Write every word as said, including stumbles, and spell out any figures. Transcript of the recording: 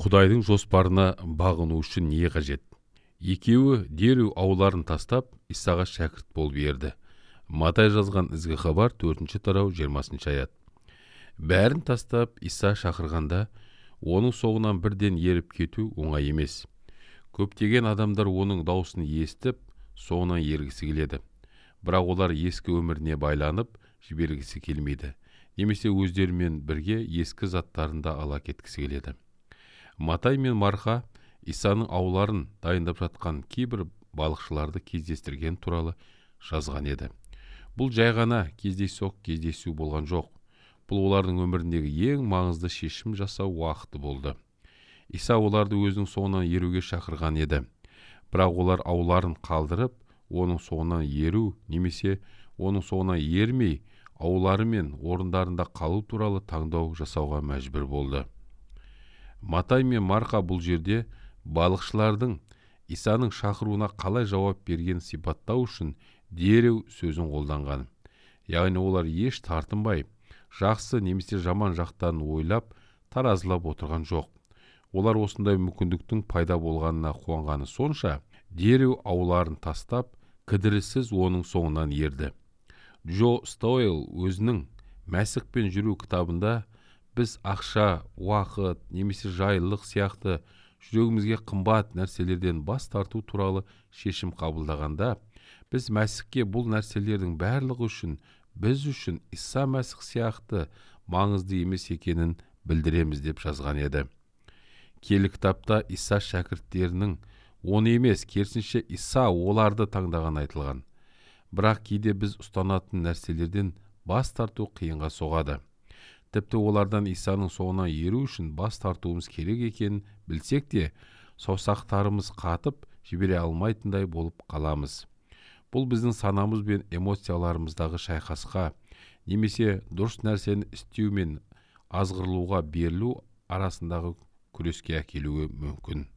Құдайдың жоспарына бағыну үшін не қажет? Екеуі дереу ауларын тастап Исаға шәкірт болып ерді. Матай жазған ізгі хабар төртінші тарау жиырмасыншы аят. Бәрін тастап Иса шақырғанда, оның соңынан бірден еріп кету оңай емес. Көптеген адамдар оның даусын естіп, соңынан ергісі келеді. Бірақ олар ескі өміріне байланып, жібергісі келмейді. Немесе өздерімен бірге ескі заттарында ала кеткісі келеді. Матай мен Марқа Исаның ауларын дайындап жатқан кейбір балықшыларды кездестірген туралы жазған еді. Бұл жай ғана кездейсоқ кездесу болған жоқ. Бұл олардың өміріндегі ең маңызды шешім жасау уақыты болды. Иса оларды өзінің соңынан еруге шақырған еді. Бірақ олар ауларын қалдырып, оның соңынан еру немесе оның соңынан ермей, аулары мен орындарында қалу туралы таңдау жасауға мәжбүр болды. Матай мен Марқа бұл жерде балықшылардың Исаның шақыруына қалай жауап берген сипаттау үшін дереу сөзін қолданған. Яғни олар еш тартынбай, жақсы немесе жаман жақтарын ойлап, таразылап отырған жоқ. Олар осындай мүмкіндіктің пайда болғанына қуанғаны сонша, дереу ауларын тастап, кідіріссіз оның соңынан ерді. Джо Стойл өзінің Мәсіхпен жүру кітабында біз ақша, уақыт, немесе жайлылық сияқты жүрегімізге қымбат нәрселерден бас тарту туралы шешім қабылдағанда, біз Мәсіхке бұл нәрселердің барлығы үшін, біз үшін Иса Мәсіх сияқты маңызды емес екенін білдіреміз деп жазған еді. Келі кітапта Иса шәкірттерінің оны емес, керісінше Иса оларды таңдаған айтылған. Бірақ кейде біз ұстанатын нәрселерден бас тарту қиынға соғады. Тіпті олардан Исаның соңынан еру үшін бас тартуымыз керек екенін білсек те, саусақтарымыз қатып жібере алмайтындай болып қаламыз. Бұл біздің санамыз бен эмоцияларымыздағы шайқасқа, немесе дұрыс нәрсені істеу мен азғырылуға берілу арасындағы күреске әкелуі мүмкін.